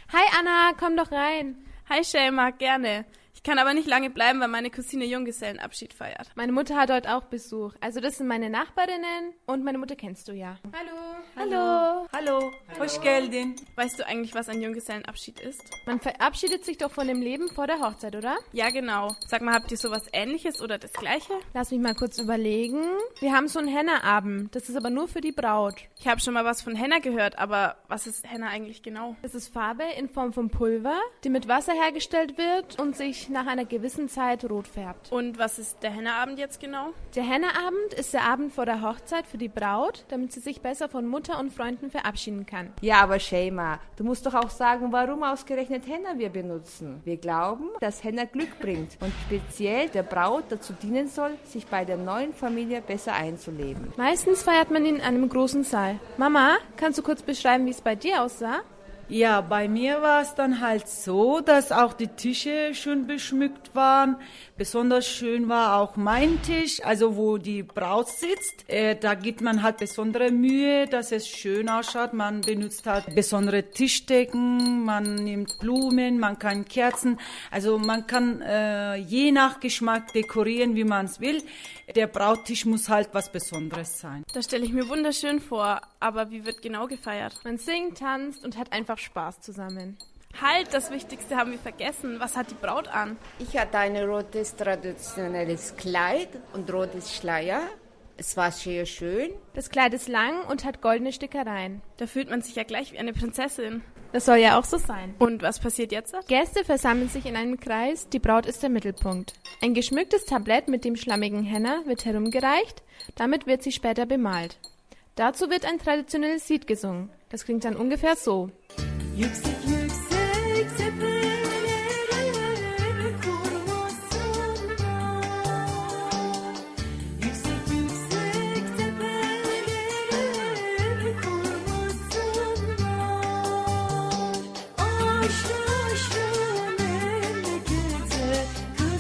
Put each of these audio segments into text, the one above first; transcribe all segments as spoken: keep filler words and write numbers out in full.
Hi Anna, komm doch rein. Hi Shelma, gerne. Ich kann aber nicht lange bleiben, weil meine Cousine Junggesellenabschied feiert. Meine Mutter hat heute auch Besuch. Also das sind meine Nachbarinnen und meine Mutter kennst du ja. Hallo. Hallo. Hallo. Hoş geldin. Weißt du eigentlich, was ein Junggesellenabschied ist? Man verabschiedet sich doch von dem Leben vor der Hochzeit, oder? Ja, genau. Sag mal, habt ihr sowas Ähnliches oder das Gleiche? Lass mich mal kurz überlegen. Wir haben so einen Henna-Abend. Das ist aber nur für die Braut. Ich habe schon mal was von Henna gehört, aber was ist Henna eigentlich genau? Das ist Farbe in Form von Pulver, die mit Wasser hergestellt wird und sich nach einer gewissen Zeit rot färbt. Und was ist der Henna-Abend jetzt genau? Der Henna-Abend ist der Abend vor der Hochzeit für die Braut, damit sie sich besser von Mutter und Freunden verabschieden kann. Ja, aber Shelma, du musst doch auch sagen, warum ausgerechnet Henna wir benutzen. Wir glauben, dass Henna Glück bringt und speziell der Braut dazu dienen soll, sich bei der neuen Familie besser einzuleben. Meistens feiert man ihn in einem großen Saal. Mama, kannst du kurz beschreiben, wie es bei dir aussah? Ja, bei mir war es dann halt so, dass auch die Tische schön beschmückt waren. Besonders schön war auch mein Tisch, also wo die Braut sitzt. Äh, da gibt man halt besondere Mühe, dass es schön ausschaut. Man benutzt halt besondere Tischdecken, man nimmt Blumen, man kann Kerzen. Also man kann äh, je nach Geschmack dekorieren, wie man es will. Der Brauttisch muss halt was Besonderes sein. Das stelle ich mir wunderschön vor, aber wie wird genau gefeiert? Man singt, tanzt und hat einfach Spaß zusammen. Halt, das Wichtigste haben wir vergessen. Was hat die Braut an? Ich hatte ein rotes traditionelles Kleid und rotes Schleier. Es war sehr schön. Das Kleid ist lang und hat goldene Stickereien. Da fühlt man sich ja gleich wie eine Prinzessin. Das soll ja auch so sein. Und was passiert jetzt? Gäste versammeln sich in einem Kreis, die Braut ist der Mittelpunkt. Ein geschmücktes Tablett mit dem schlammigen Henna wird herumgereicht, damit wird sie später bemalt. Dazu wird ein traditionelles Lied gesungen. Das klingt dann ungefähr so. Yüksek yüksek tepeleri kurmasınlar. Yüksek yüksek tepeleri kurmasınlar. Aşkı aşkı memlekete kız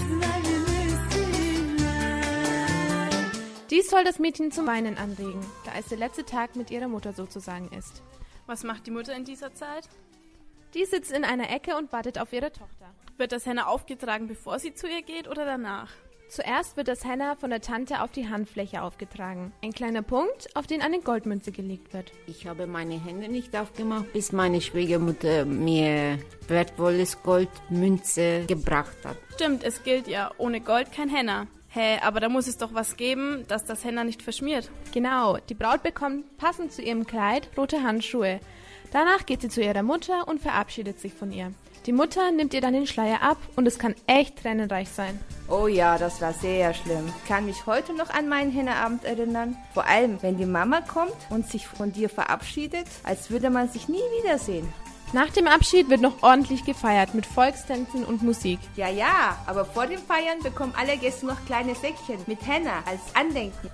vermesinler. Dies soll das Mädchen zum Weinen anregen, da es der letzte Tag mit ihrer Mutter sozusagen ist. Was macht die Mutter in dieser Zeit? Die sitzt in einer Ecke und wartet auf ihre Tochter. Wird das Henna aufgetragen, bevor sie zu ihr geht oder danach? Zuerst wird das Henna von der Tante auf die Handfläche aufgetragen. Ein kleiner Punkt, auf den eine Goldmünze gelegt wird. Ich habe meine Hände nicht aufgemacht, bis meine Schwiegermutter mir wertvolles Goldmünze gebracht hat. Stimmt, es gilt ja, ohne Gold kein Henna. Hä, aber da muss es doch was geben, dass das Henna nicht verschmiert. Genau, die Braut bekommt passend zu ihrem Kleid rote Handschuhe. Danach geht sie zu ihrer Mutter und verabschiedet sich von ihr. Die Mutter nimmt ihr dann den Schleier ab und es kann echt tränenreich sein. Oh ja, das war sehr schlimm. Ich kann mich heute noch an meinen Henna-Abend erinnern. Vor allem, wenn die Mama kommt und sich von dir verabschiedet, als würde man sich nie wiedersehen. Nach dem Abschied wird noch ordentlich gefeiert mit Volkstänzen und Musik. Ja, ja, aber vor dem Feiern bekommen alle Gäste noch kleine Säckchen mit Henna als Andenken.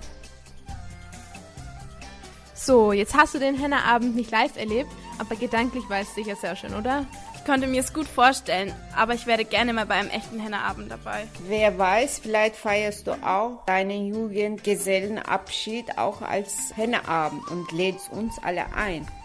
So, jetzt hast du den Henna-Abend nicht live erlebt, aber gedanklich war es sicher sehr schön, oder? Ich konnte mir es gut vorstellen, aber ich wäre gerne mal bei einem echten Henna-Abend dabei. Wer weiß, vielleicht feierst du auch deinen Jugendgesellenabschied auch als Henna-Abend und lädst uns alle ein.